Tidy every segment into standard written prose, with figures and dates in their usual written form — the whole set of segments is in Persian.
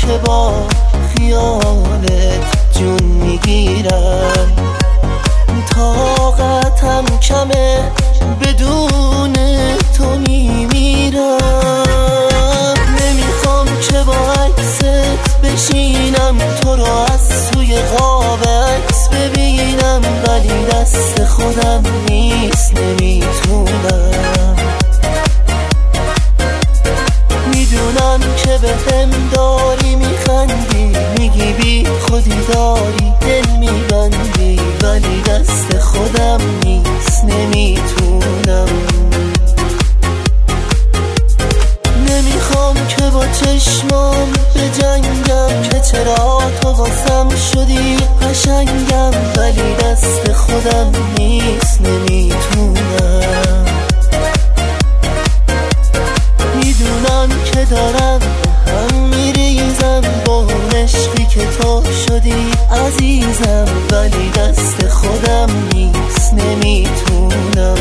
که با خیالت جون میگیرم، طاقتم کمه بدون تو میمیرم. نمیخوام که با عکست بشینم، تو رو از سوی قاب عکس ببینم، ولی دست خودم نیست نمیتونم. میدونم که بهم داری میخندی، میگی بی خودی داری دل میبندی، ولی دست خودم نیست نمیتونم. نمیخوام که با چشمام بجنگم، که چرا تو واسم شدی قشنگم، ولی دست خودم نیست نمیتونم. میدونم که دارم هم میریزم با اون عشقی که تو شدی عزیزم، ولی دست خودم نیست نمیتونم.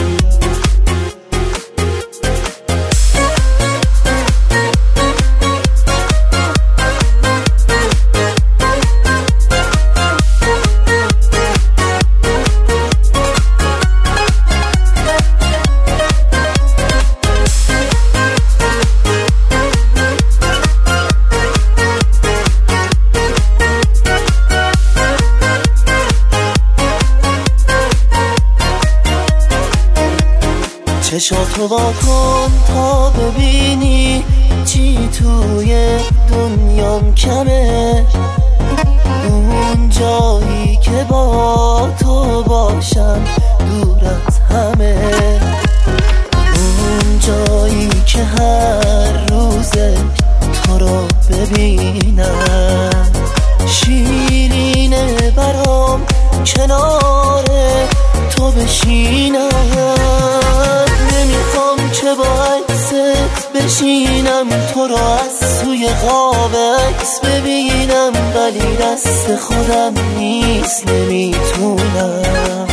چشاتو وا کن تا ببینی چی توی دنیام کمه، اون جایی که با تو باشم دور از همه، اون جایی که هر روز تو رو ببینم. شیرینه برام کنار تو بشینم، نمیخوام که با عکست بشینم، تو رو از سوی قاب عکس ببینم، ولی دست خودم نیست نمیتونم.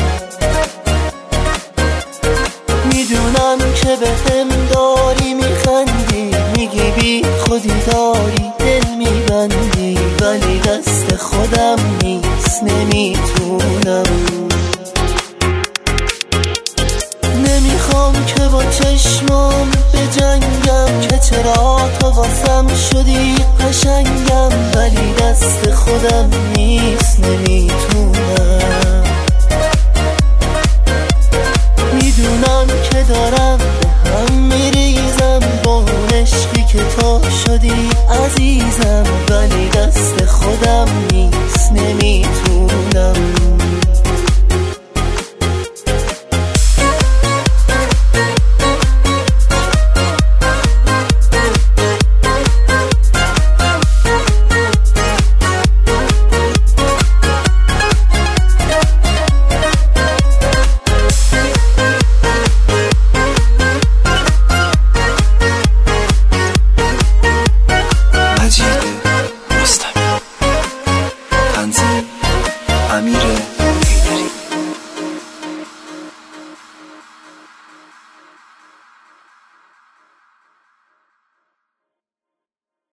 میدونم که بهم داری میخندی، میگی بی خودی داری دل میبندی، ولی دست خودم نیست نمیتونم. نمیخوام که با چشمام بجنگم، که چرا تو واسم شدی قشنگم، ولی دست خودم نیست نمیتونم. میدونم که دارم به هم میریزم با اون عشقی که تو شدی عزیز،